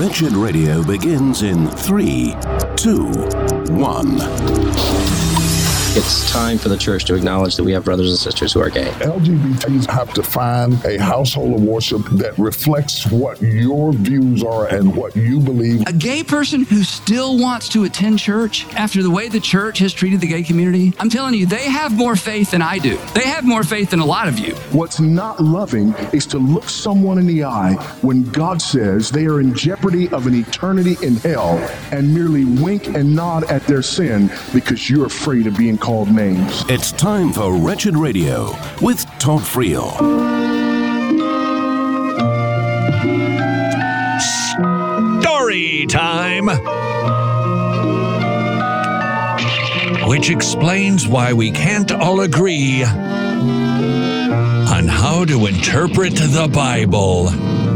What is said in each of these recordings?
Wretched Radio begins in 3, 2, 1. It's time for the church to acknowledge that we have brothers and sisters who are gay. LGBTs have to find a household of worship that reflects what your views are and what you believe. A gay person who still wants to attend church after the way the church has treated the gay community, I'm telling you, they have more faith than I do. They have more faith than a lot of you. What's not loving is to look someone in the eye when God says they are in jeopardy of an eternity in hell and merely wink and nod at their sin because you're afraid of being called names. It's time for Wretched Radio with Todd Friel. Story time! Which explains why we can't all agree on how to interpret the Bible.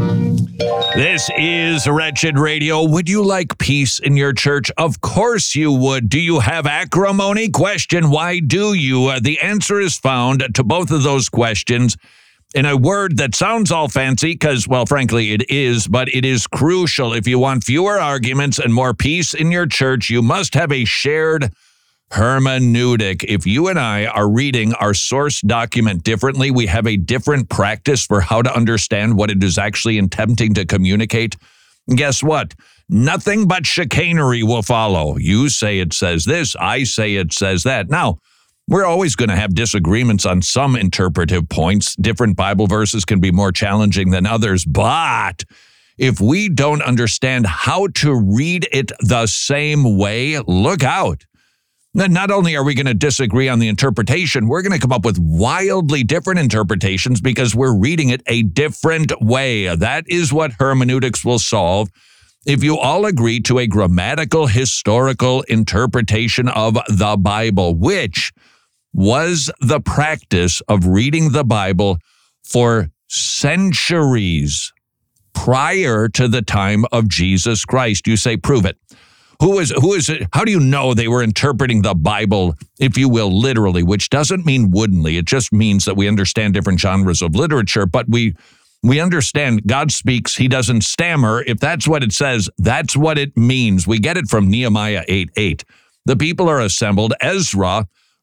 This is Wretched Radio. Would you like peace in your church? Of course you would. Do you have acrimony? Question, why do you? The answer is found to both of those questions in a word that sounds all fancy because, well, frankly, it is, but it is crucial. If you want fewer arguments and more peace in your church, you must have a shared hermeneutic. If you and I are reading our source document differently, we have a different practice for how to understand what it is actually attempting to communicate. Guess what? Nothing but chicanery will follow. You say it says this, I say it says that. Now, we're always going to have disagreements on some interpretive points. Different Bible verses can be more challenging than others, but if we don't understand how to read it the same way, look out. Not only are we going to disagree on the interpretation, we're going to come up with wildly different interpretations because we're reading it a different way. That is what hermeneutics will solve. If you all agree to a grammatical, historical interpretation of the Bible, which was the practice of reading the Bible for centuries prior to the time of Jesus Christ. You say, prove it. Who is it? How do you know they were interpreting the Bible, if you will, literally, which doesn't mean woodenly. It just means that we understand different genres of literature, but we understand God speaks. He doesn't stammer. If that's what it says, that's what it means. We get it from Nehemiah 8:8. The people are assembled. Ezra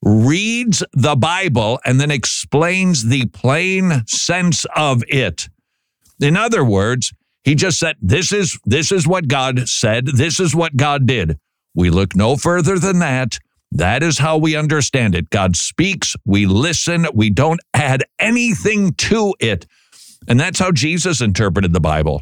reads the Bible and then explains the plain sense of it. In other words, he just said, this is what God said. This is what God did. We look no further than that. That is how we understand it. God speaks, we listen, we don't add anything to it. And that's how Jesus interpreted the Bible.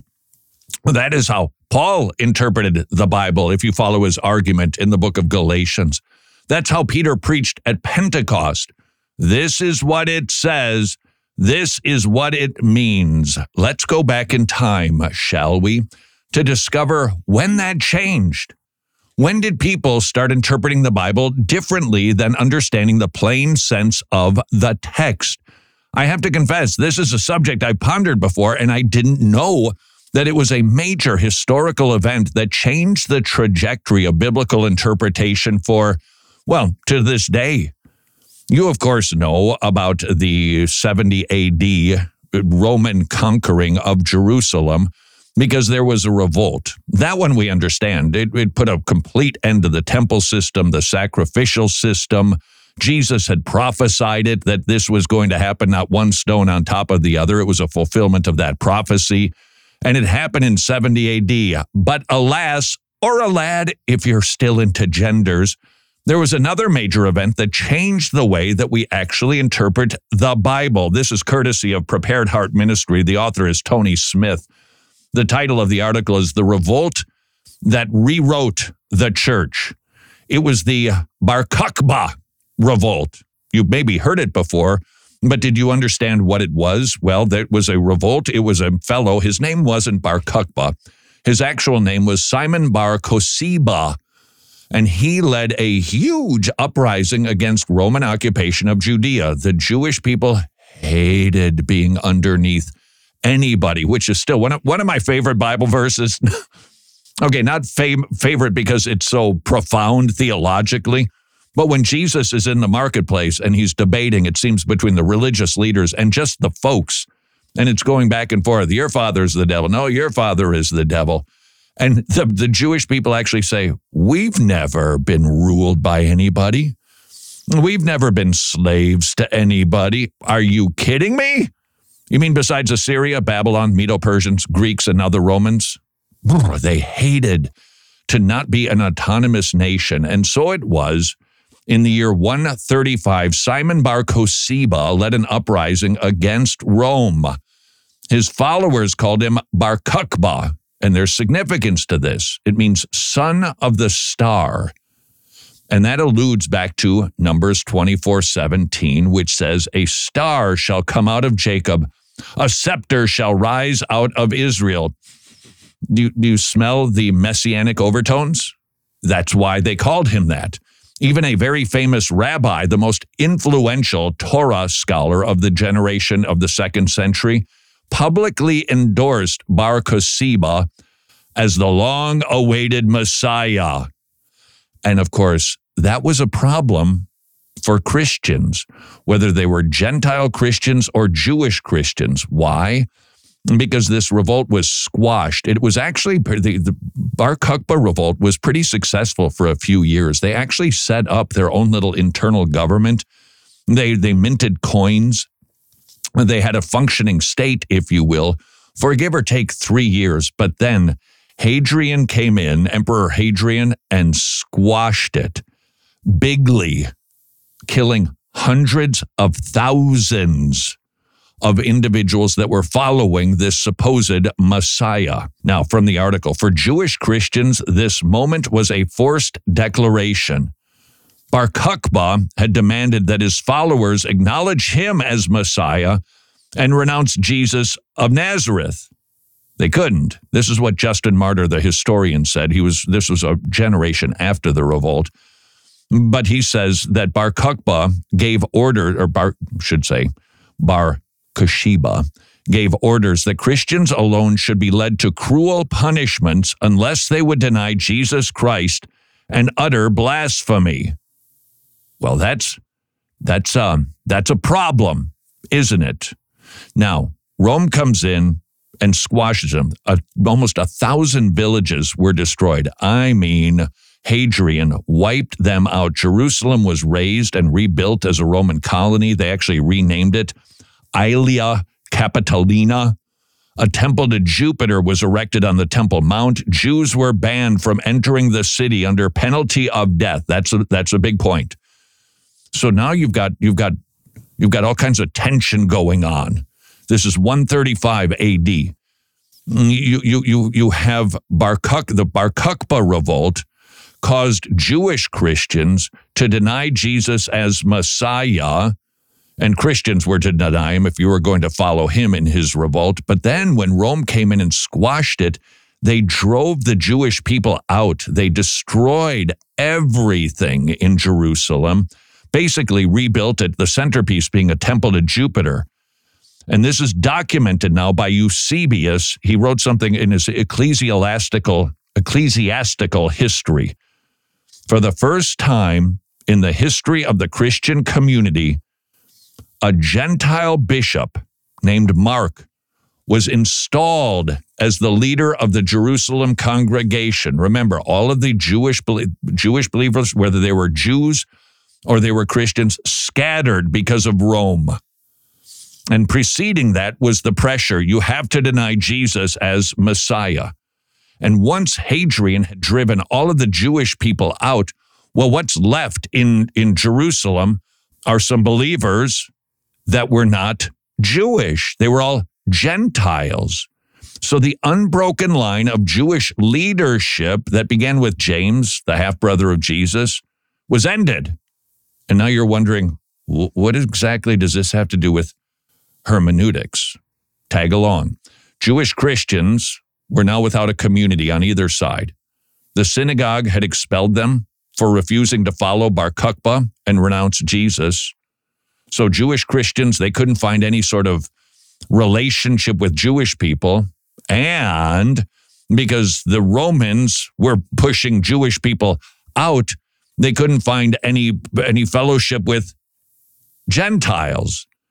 That is how Paul interpreted the Bible, if you follow his argument in the book of Galatians. That's how Peter preached at Pentecost. This is what it says. This is what it means. Let's go back in time, shall we, to discover when that changed. When did people start interpreting the Bible differently than understanding the plain sense of the text? I have to confess, this is a subject I pondered before, and I didn't know that it was a major historical event that changed the trajectory of biblical interpretation for, well, to this day. You, of course, know about the 70 AD Roman conquering of Jerusalem because there was a revolt. That one we understand. It put a complete end to the temple system, the sacrificial system. Jesus had prophesied it, that this was going to happen, not one stone on top of the other. It was a fulfillment of that prophecy. And it happened in 70 AD. But alas, or alad, if you're still into genders, there was another major event that changed the way that we actually interpret the Bible. This is courtesy of Prepared Heart Ministry. The author is Tony Smith. The title of the article is The Revolt That Rewrote the Church. It was the Bar Kokhba revolt. You maybe heard it before, but did you understand what it was? Well, there was a revolt. It was a fellow. His name wasn't Bar Kokhba. His actual name was Simon Bar Kokhba. And he led a huge uprising against Roman occupation of Judea. The Jewish people hated being underneath anybody, which is still one of my favorite Bible verses. Okay, not favorite because it's so profound theologically, but when Jesus is in the marketplace and he's debating, it seems, between the religious leaders and just the folks, and it's going back and forth. Your father is the devil. No, your father is the devil. And the Jewish people actually say, we've never been ruled by anybody. We've never been slaves to anybody. Are you kidding me? You mean besides Assyria, Babylon, Medo-Persians, Greeks, and other Romans? They hated to not be an autonomous nation. And so it was in the year 135, Simon Bar Kokhba led an uprising against Rome. His followers called him Bar Kokhba, and there's significance to this. It means son of the star. And that alludes back to Numbers 24:17, which says, a star shall come out of Jacob, a scepter shall rise out of Israel. Do you smell the messianic overtones? That's why they called him that. Even a very famous rabbi, the most influential Torah scholar of the generation of the 2nd century, publicly endorsed Bar Kokhba as the long-awaited Messiah. And of course, that was a problem for Christians, whether they were Gentile Christians or Jewish Christians. Why? Because this revolt was squashed. It was actually, the Bar Kokhba revolt was pretty successful for a few years. They actually set up their own little internal government. They minted coins. They had a functioning state, if you will, for give or take 3 years. But then Hadrian came in, Emperor Hadrian, and squashed it bigly, killing hundreds of thousands of individuals that were following this supposed Messiah. Now, from the article, for Jewish Christians, this moment was a forced declaration. Bar Kokhba had demanded that his followers acknowledge him as Messiah and renounce Jesus of Nazareth. They couldn't. This is what Justin Martyr, the historian, said. This was a generation after the revolt. But he says that Bar Kokhba gave order, or Bar Kokhba gave orders that Christians alone should be led to cruel punishments unless they would deny Jesus Christ and utter blasphemy. Well, that's a problem, isn't it? Now, Rome comes in and squashes them. Almost 1,000 villages were destroyed. I mean, Hadrian wiped them out. Jerusalem was razed and rebuilt as a Roman colony. They actually renamed it Aelia Capitolina. A temple to Jupiter was erected on the Temple Mount. Jews were banned from entering the city under penalty of death. That's a big point. So now you've got all kinds of tension going on. This is 135 AD. You have the Bar Kokhba revolt caused Jewish Christians to deny Jesus as Messiah, and Christians were to deny him if you were going to follow him in his revolt. But then when Rome came in and squashed it, they drove the Jewish people out. They destroyed everything in Jerusalem, basically rebuilt it, the centerpiece being a temple to Jupiter. And this is documented now by Eusebius. He wrote something in his ecclesiastical history. For the first time in the history of the Christian community, a Gentile bishop named Mark was installed as the leader of the Jerusalem congregation. Remember, all of the Jewish believers, whether they were Jews or they were Christians, scattered because of Rome. And preceding that was the pressure. You have to deny Jesus as Messiah. And once Hadrian had driven all of the Jewish people out, well, what's left in Jerusalem are some believers that were not Jewish. They were all Gentiles. So the unbroken line of Jewish leadership that began with James, the half-brother of Jesus, was ended. And now you're wondering, what exactly does this have to do with hermeneutics? Tag along. Jewish Christians were now without a community on either side. The synagogue had expelled them for refusing to follow Bar Kokhba and renounce Jesus. So Jewish Christians, they couldn't find any sort of relationship with Jewish people. And because the Romans were pushing Jewish people out, they couldn't find any fellowship with Gentiles.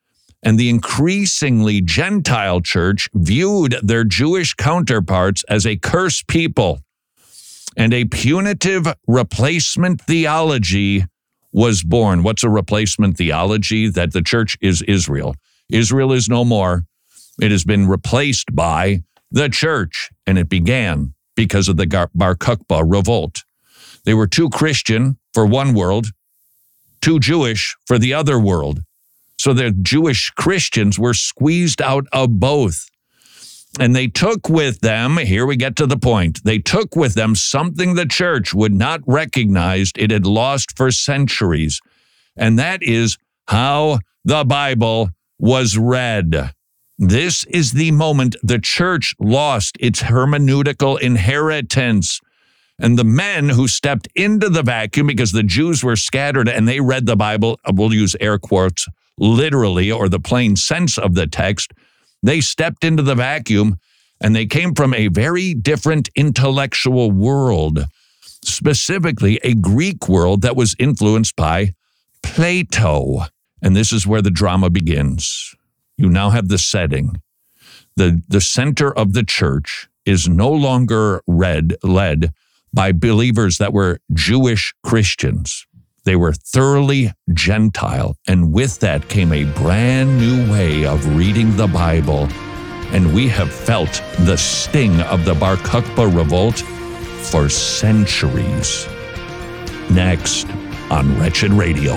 And the increasingly Gentile church viewed their Jewish counterparts as a cursed people. And a punitive replacement theology was born. What's a replacement theology? That the church is Israel. Israel is no more. It has been replaced by the church. And it began because of the Bar Kokhba revolt. They were too Christian for one world, too Jewish for the other world. So the Jewish Christians were squeezed out of both. And they took with them, here we get to the point, they took with them something the church would not recognize it had lost for centuries. And that is how the Bible was read. This is the moment the church lost its hermeneutical inheritance. And the men who stepped into the vacuum, because the Jews were scattered and they read the Bible, we'll use air quotes, literally, or the plain sense of the text, they stepped into the vacuum and they came from a very different intellectual world, specifically a Greek world that was influenced by Plato. And this is where the drama begins. You now have the setting. The center of the church is no longer led by believers that were Jewish Christians. They were thoroughly Gentile, and with that came a brand new way of reading the Bible. And we have felt the sting of the Bar Kokhba revolt for centuries. Next on Wretched Radio.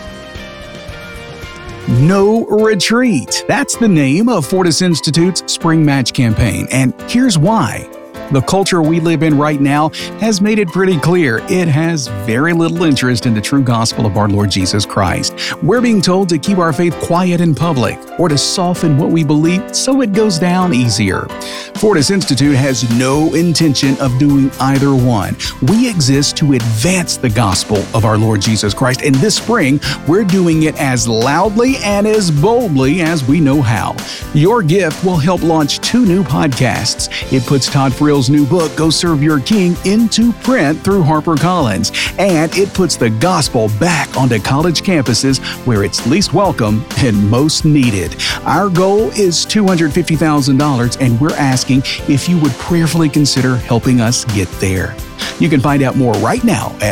No Retreat. That's the name of Fortis Institute's Spring Match campaign, and here's why. The culture we live in right now has made it pretty clear it has very little interest in the true gospel of our Lord Jesus Christ. We're being told to keep our faith quiet in public or to soften what we believe so it goes down easier. Fortis Institute has no intention of doing either one. We exist to advance the gospel of our Lord Jesus Christ, and this spring, we're doing it as loudly and as boldly as we know how. Your gift will help launch 2 new podcasts. It puts Todd Friel's new book, Go Serve Your King, into print through HarperCollins, and it puts the gospel back onto college campuses where it's least welcome and most needed. Our goal is $250,000, and we're asking if you would prayerfully consider helping us get there. You can find out more right now at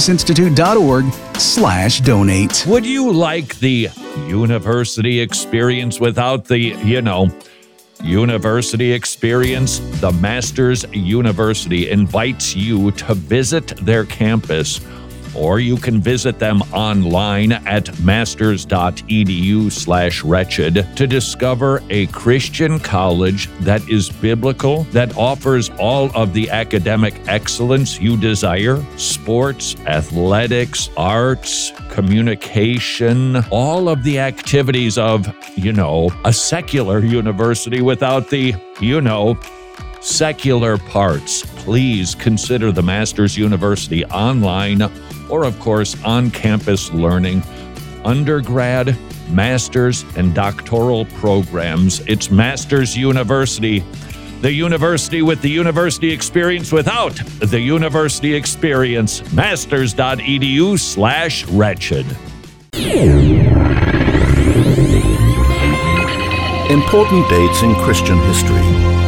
fortisinstitute.org/donate. Would you like the university experience without the, university experience? The Masters University invites you to visit their campus, or you can visit them online at masters.edu/wretched to discover a Christian college that is biblical, that offers all of the academic excellence you desire: sports, athletics, arts, communication, all of the activities of, a secular university without the, secular parts. Please consider the Masters University online or, of course, on-campus learning, undergrad, master's, and doctoral programs. It's Masters University, the university with the university experience without the university experience. Masters.edu/wretched. Important dates in Christian history.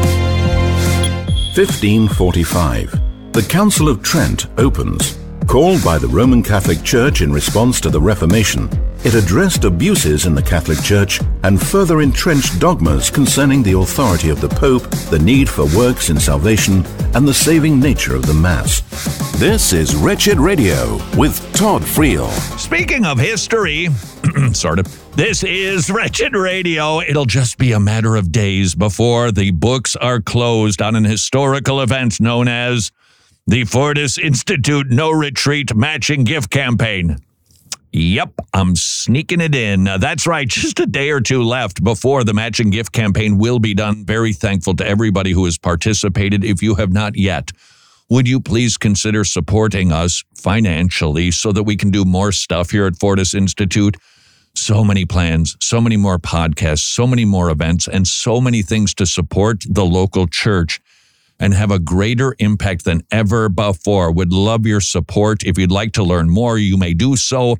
1545. The Council of Trent opens. Called by the Roman Catholic Church in response to the Reformation, it addressed abuses in the Catholic Church and further entrenched dogmas concerning the authority of the Pope, the need for works in salvation, and the saving nature of the Mass. This is Wretched Radio with Todd Friel. Speaking of history, sort of, this is Wretched Radio. It'll just be a matter of days before the books are closed on an historical event known as the Fortis Institute No Retreat Matching Gift Campaign. Yep, I'm sneaking it in. That's right, just a day or two left before the matching gift campaign will be done. Very thankful to everybody who has participated. If you have not yet, would you please consider supporting us financially so that we can do more stuff here at Fortis Institute? So many plans, so many more podcasts, so many more events, and so many things to support the local church. and have a greater impact than ever before. Would love your support. If you'd like to learn more, you may do so.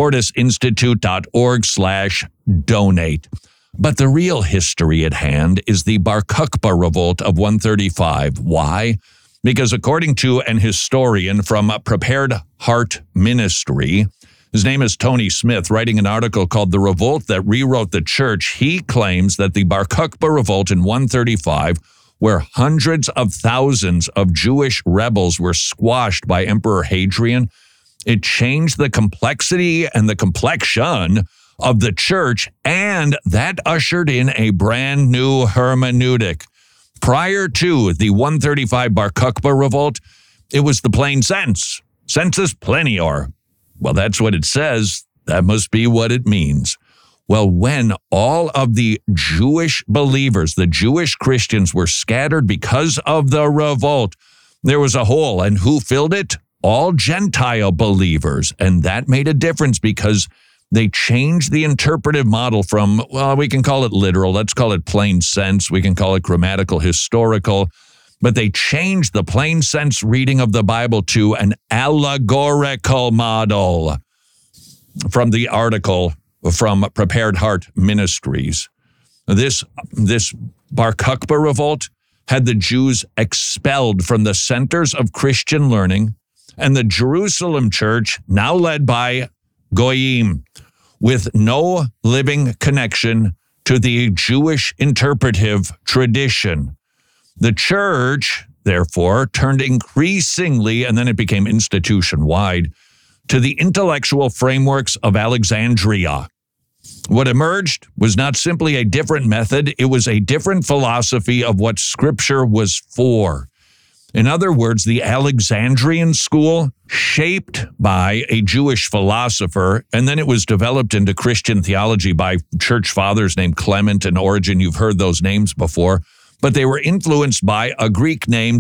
FortisInstitute.org/donate. But the real history at hand is the Bar Kokhba revolt of 135. Why? Because according to an historian from Prepared Heart Ministry, his name is Tony Smith, writing an article called The Revolt That Rewrote the Church, he claims that the Bar Kokhba revolt in 135, where hundreds of thousands of Jewish rebels were squashed by Emperor Hadrian, it changed the complexity and the complexion of the church, and that ushered in a brand new hermeneutic. Prior to the 135 Bar Kokhba revolt, it was the plain sense. Sensus plenior. Well, that's what it says. That must be what it means. Well, when all of the Jewish believers, the Jewish Christians, were scattered because of the revolt, there was a hole. And who filled it? All Gentile believers. And that made a difference because they changed the interpretive model from, well, we can call it literal. Let's call it plain sense. We can call it grammatical, historical. But they changed the plain sense reading of the Bible to an allegorical model. From the article from Prepared Heart Ministries, this Bar Kokhba revolt had the Jews expelled from the centers of Christian learning, and the Jerusalem church, now led by Goyim, with no living connection to the Jewish interpretive tradition. The church, therefore, turned increasingly, and then it became institution-wide, to the intellectual frameworks of Alexandria. What emerged was not simply a different method, it was a different philosophy of what Scripture was for. In other words, the Alexandrian school, shaped by a Jewish philosopher, and then it was developed into Christian theology by church fathers named Clement and Origen. You've heard those names before. But they were influenced by a Greek named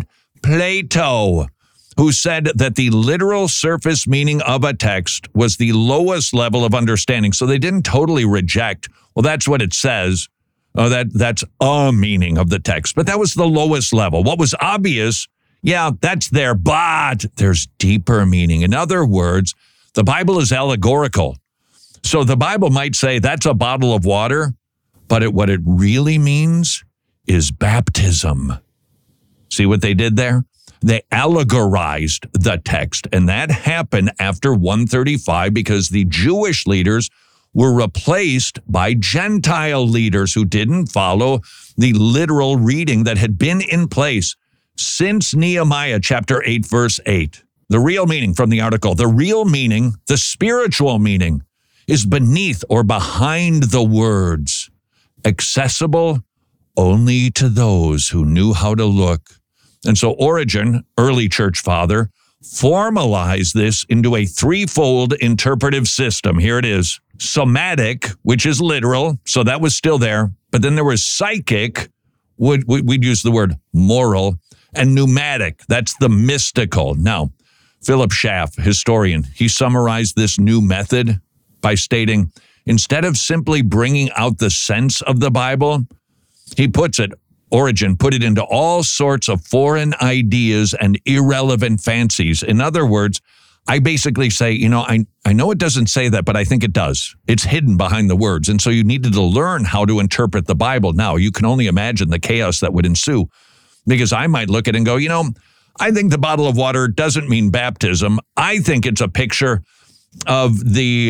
Plato, who said that the literal surface meaning of a text was the lowest level of understanding. So they didn't totally reject, well, that's what it says. That's a meaning of the text. But that was the lowest level. What was obvious, yeah, that's there, but there's deeper meaning. In other words, the Bible is allegorical. So the Bible might say that's a bottle of water, but what it really means is baptism. See what they did there? They allegorized the text, and that happened after 135 because the Jewish leaders were replaced by Gentile leaders who didn't follow the literal reading that had been in place since Nehemiah chapter 8, verse 8. The real meaning from the article, the real meaning, the spiritual meaning, is beneath or behind the words, accessible only to those who knew how to look. And so Origen, early church father, formalized this into a threefold interpretive system. Here it is. Somatic, which is literal, so that was still there. But then there was psychic, we'd use the word moral, and pneumatic, that's the mystical. Now, Philip Schaff, historian, he summarized this new method by stating, instead of simply bringing out the sense of the Bible, he puts it, Origen put it into all sorts of foreign ideas and irrelevant fancies. In other words, I basically say, I know it doesn't say that, but I think it does. It's hidden behind the words. And so you needed to learn how to interpret the Bible. Now, you can only imagine the chaos that would ensue, because I might look at it and go, I think the bottle of water doesn't mean baptism. I think it's a picture of the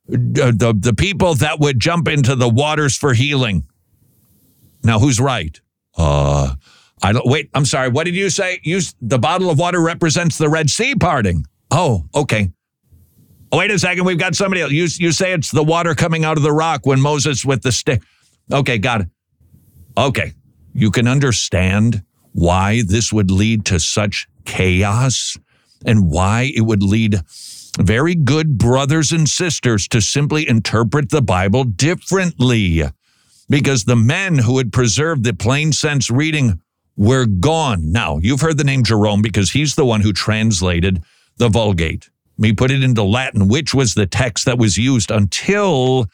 people that would jump into the waters for healing. Now, who's right? I'm sorry. What did you say? The bottle of water represents the Red Sea parting. Oh, okay. Oh, wait a second. We've got somebody else. You say it's the water coming out of the rock when Moses with the stick. Okay, got it. Okay. You can understand why this would lead to such chaos and why it would lead very good brothers and sisters to simply interpret the Bible differently. Because the men who had preserved the plain sense reading were gone. Now, you've heard the name Jerome because he's the one who translated the Vulgate. He put it into Latin, which was the text that was used until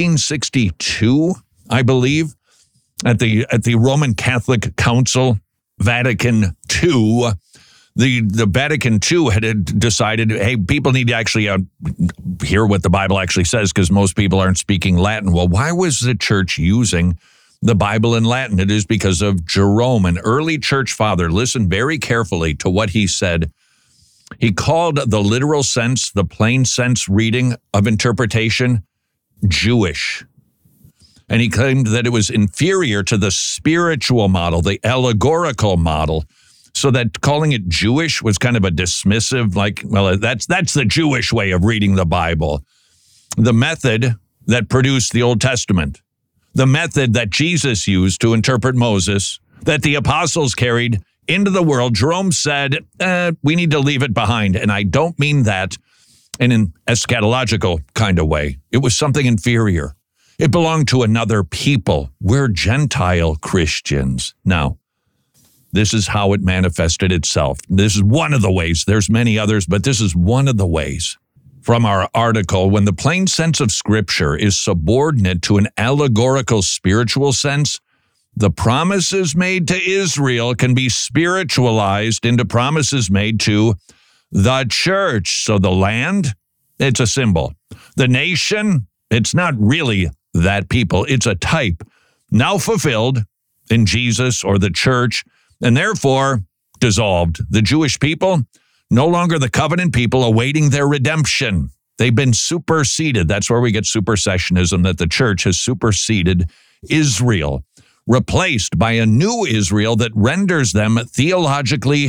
1962, I believe, at the Roman Catholic Council Vatican II. The Vatican II had decided, hey, people need to actually hear what the Bible actually says because most people aren't speaking Latin. Well, why was the church using the Bible in Latin? It is because of Jerome, an early church father. Listen very carefully to what he said. He called the literal sense, the plain sense reading of interpretation, Jewish. And he claimed that it was inferior to the spiritual model, the allegorical model, so that calling it Jewish was kind of a dismissive, like, well, that's the Jewish way of reading the Bible. The method that produced the Old Testament, the method that Jesus used to interpret Moses, that the apostles carried into the world, Jerome said, we need to leave it behind. And I don't mean that in an eschatological kind of way. It was something inferior. It belonged to another people. We're Gentile Christians. Now, this is how it manifested itself. This is one of the ways. There's many others, but this is one of the ways. From our article, when the plain sense of Scripture is subordinate to an allegorical spiritual sense, the promises made to Israel can be spiritualized into promises made to the church. So the land, it's a symbol. The nation, it's not really that people. It's a type now fulfilled in Jesus or the church, and therefore dissolved. The Jewish people, no longer the covenant people awaiting their redemption. They've been superseded. That's where we get supersessionism, that the church has superseded Israel, replaced by a new Israel that renders them theologically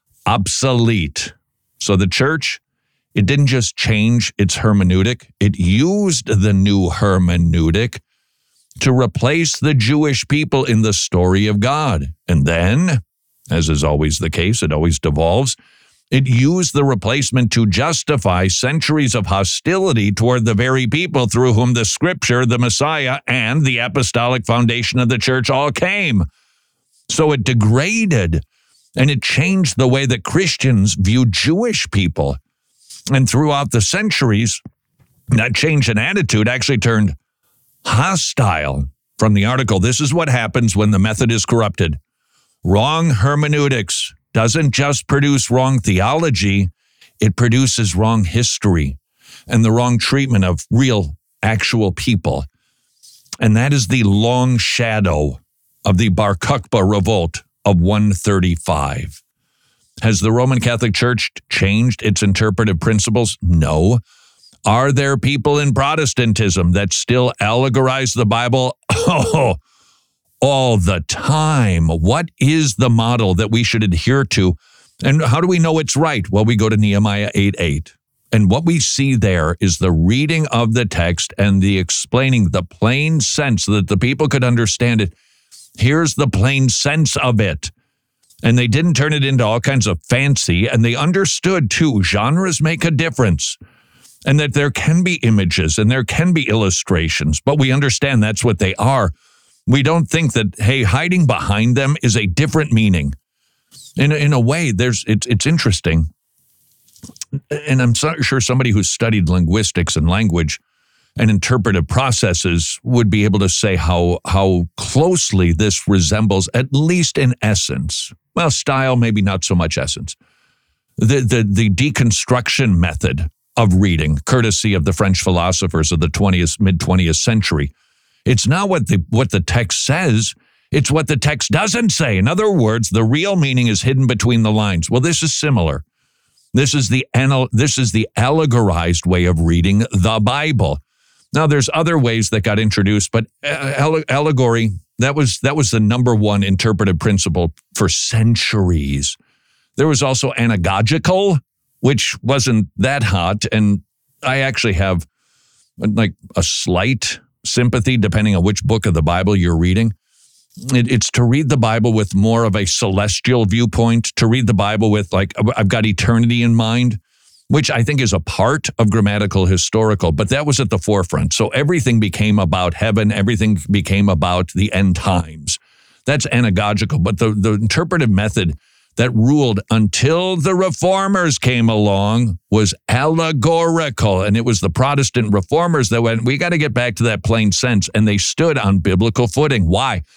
obsolete. So the church, it didn't just change its hermeneutic, it used the new hermeneutic to replace the Jewish people in the story of God. And then, as is always the case, it always devolves, it used the replacement to justify centuries of hostility toward the very people through whom the Scripture, the Messiah, and the apostolic foundation of the church all came. So it degraded and it changed the way that Christians view Jewish people. And throughout the centuries, that change in attitude actually turned hostile. From the article, this is what happens when the method is corrupted. Wrong hermeneutics doesn't just produce wrong theology, it produces wrong history and the wrong treatment of real, actual people. And that is the long shadow of the Bar Kokhba revolt of 135. Has the Roman Catholic Church changed its interpretive principles? No. Are there people in Protestantism that still allegorize the Bible? Oh, all the time. What is the model that we should adhere to? And how do we know it's right? Well, we go to Nehemiah 8:8. And what we see there is the reading of the text and the explaining the plain sense so that the people could understand it. Here's the plain sense of it. And they didn't turn it into all kinds of fancy, and they understood, too, genres make a difference, and that there can be images and there can be illustrations, but we understand that's what they are. We don't think that, hey, hiding behind them is a different meaning. In a way, it's interesting, and I'm sure somebody who's studied linguistics and language and interpretive processes would be able to say how closely this resembles, at least in essence. Well, style, maybe not so much essence. The deconstruction method of reading, courtesy of the French philosophers of the mid-20th century. It's not what the text says, it's what the text doesn't say. In other words, the real meaning is hidden between the lines. Well, this is similar. This is the allegorized way of reading the Bible. Now, there's other ways that got introduced, but allegory, that was the number one interpretive principle for centuries. There was also anagogical, which wasn't that hot, and I actually have like a slight sympathy depending on which book of the Bible you're reading. It's to read the Bible with more of a celestial viewpoint, to read the Bible with like, I've got eternity in mind, which I think is a part of grammatical historical, but that was at the forefront. So everything became about heaven. Everything became about the end times. That's anagogical. But the interpretive method that ruled until the reformers came along was allegorical. And it was the Protestant reformers that went, we got to get back to that plain sense. And they stood on biblical footing. Why?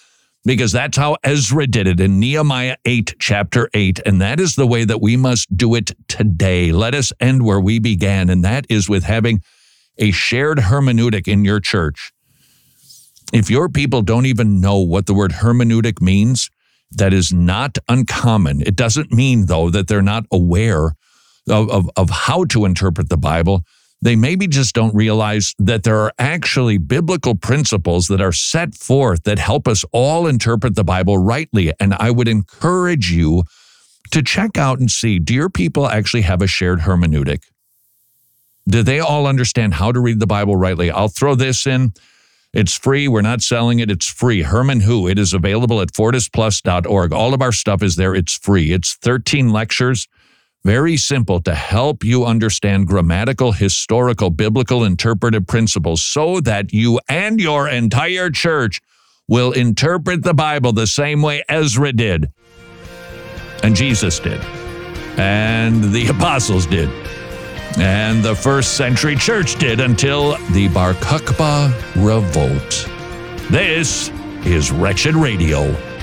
because that's how Ezra did it in Nehemiah 8, chapter 8. And that is the way that we must do it today. Let us end where we began, and that is with having a shared hermeneutic in your church. If your people don't even know what the word hermeneutic means, that is not uncommon. It doesn't mean, though, that they're not aware of how to interpret the Bible. They maybe just don't realize that there are actually biblical principles that are set forth that help us all interpret the Bible rightly. And I would encourage you to check out and see, do your people actually have a shared hermeneutic? Do they all understand how to read the Bible rightly? I'll throw this in. It's free. We're not selling it. It's free. Herman Who. It is available at fortisplus.org. All of our stuff is there. It's free. It's 13 lectures. Very simple to help you understand grammatical, historical, biblical, interpretive principles so that you and your entire church will interpret the Bible the same way Ezra did, and Jesus did, and the apostles did, and the first century church did until the Bar Kokhba revolt. This is Wretched Radio.